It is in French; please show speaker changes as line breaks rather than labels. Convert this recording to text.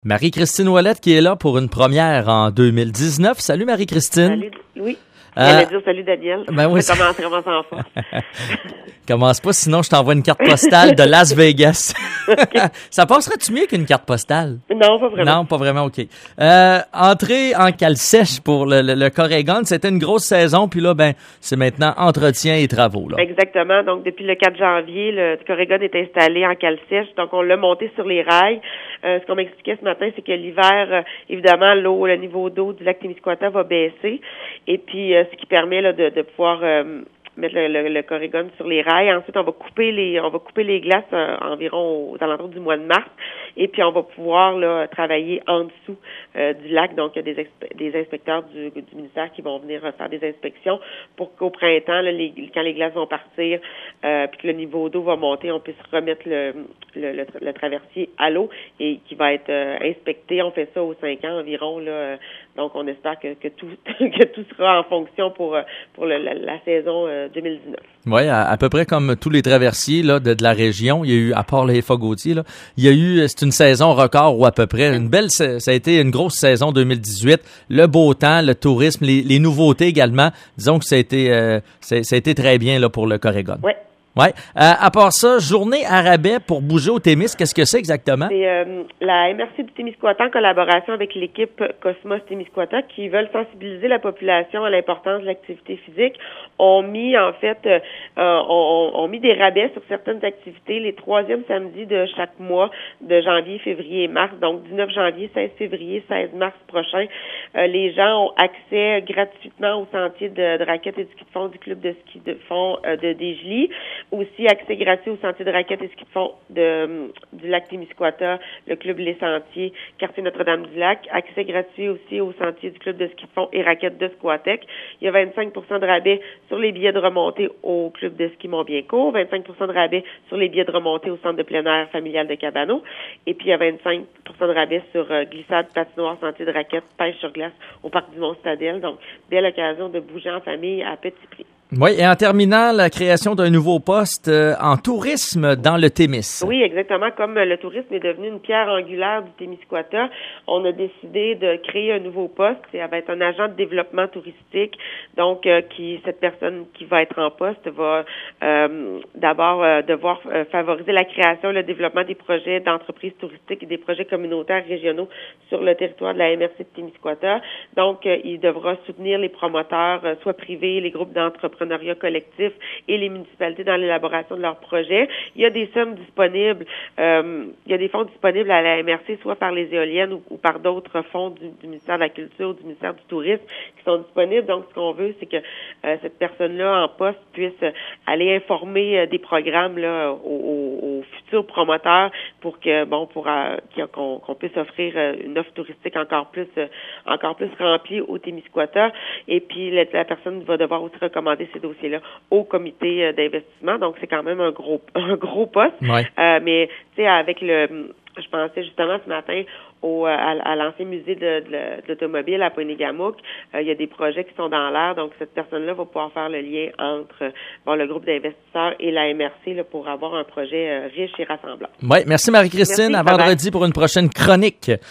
Marie-Christine Ouellette qui est là pour une première en 2019. Salut Marie-Christine.
Salut, oui. J'allais dire salut Daniel.
Ben oui,
ça commence vraiment en force.
Commence pas, sinon je t'envoie une carte postale de Las Vegas. Okay. Ça passerait-tu mieux qu'une carte postale?
Non, pas vraiment.
Non, pas vraiment, OK. Entrée en cale sèche pour le Corégon, c'était une grosse saison, puis là, c'est maintenant entretien et travaux. Là.
Exactement. Donc, depuis le 4 janvier, le Corégon est installé en cale sèche. Donc, on l'a monté sur les rails. Ce qu'on m'expliquait ce matin, c'est que l'hiver, évidemment, le niveau d'eau du lac Témiscouata va baisser. Et puis, ce qui permet là, de pouvoir mettre le Corégon sur les rails. Ensuite, on va couper les glaces environ aux alentours du mois de mars. Et puis, on va pouvoir là travailler en dessous du lac. Donc, il y a des inspecteurs du ministère qui vont venir faire des inspections pour qu'au printemps, là, quand les glaces vont partir, puis que le niveau d'eau va monter, on puisse remettre le traversier à l'eau et qui va être inspecté. On fait ça aux 5 ans environ. Là, donc, on espère que tout que tout sera en fonction pour la saison 2019.
Oui, à peu près comme tous les traversiers là, de la région. Il y a eu, à part les Fogautiers, là, il y a eu, c'est une saison record ou à peu près. Ça a été une grosse saison 2018. Le beau temps, le tourisme, les nouveautés également. Disons que ça a été très bien là, pour le Corégon.
Oui.
Ouais. À part ça, journée à rabais pour bouger au Témis, qu'est-ce que c'est exactement?
C'est la MRC du Témiscouata en collaboration avec l'équipe Cosmos Témiscouata qui veulent sensibiliser la population à l'importance de l'activité physique. On mis des rabais sur certaines activités les 3e samedis de chaque mois de janvier, février et mars. Donc 19 janvier, 16 février, 16 mars prochain. Les gens ont accès gratuitement au sentier de raquettes et de ski de fond du club de ski de fond de Desjely. Aussi, accès gratuit au sentier de raquettes et ski de fond du lac Témiscouata, le club Les Sentiers, quartier Notre-Dame-du-Lac. Accès gratuit aussi au sentier du club de ski de fond et raquettes de Squatec. Il y a 25 de rabais sur les billets de remontée au club de ski Mont-Biencourt, 25 de rabais sur les billets de remontée au centre de plein air familial de Cabano. Et puis, il y a 25 de rabais sur glissade, patinoire, sentier de raquettes, pêche sur glace au parc du Mont-Stadel. Donc, belle occasion de bouger en famille à petit prix.
Oui, et en terminant, la création d'un nouveau poste en tourisme dans le Témis.
Oui, exactement. Comme le tourisme est devenu une pierre angulaire du Témiscouata, on a décidé de créer un nouveau poste. Ça va être un agent de développement touristique. Donc, cette personne qui va être en poste va d'abord devoir favoriser la création et le développement des projets d'entreprises touristiques et des projets communautaires régionaux sur le territoire de la MRC de Témiscouata. Donc, il devra soutenir les promoteurs, soit privés, les groupes d'entrepreneurs collectifs et les municipalités dans l'élaboration de leurs projets. Il y a des sommes disponibles, il y a des fonds disponibles à la MRC, soit par les éoliennes ou par d'autres fonds du ministère de la Culture ou du ministère du Tourisme qui sont disponibles. Donc, ce qu'on veut, c'est que cette personne-là en poste puisse aller informer des programmes là aux futurs promoteurs pour que qu'on puisse offrir une offre touristique encore plus remplie au Témiscouata. Et puis, la personne va devoir aussi recommander ces dossiers-là au comité d'investissement. Donc, c'est quand même un gros poste.
Ouais.
Mais, tu sais, je pensais justement ce matin à l'ancien musée de l'automobile à Pointe-Gamouk. Il y a des projets qui sont dans l'air. Donc, cette personne-là va pouvoir faire le lien entre le groupe d'investisseurs et la MRC là, pour avoir un projet riche et rassemblant.
Oui, merci Marie-Christine.
Merci,
à vendredi pour une prochaine chronique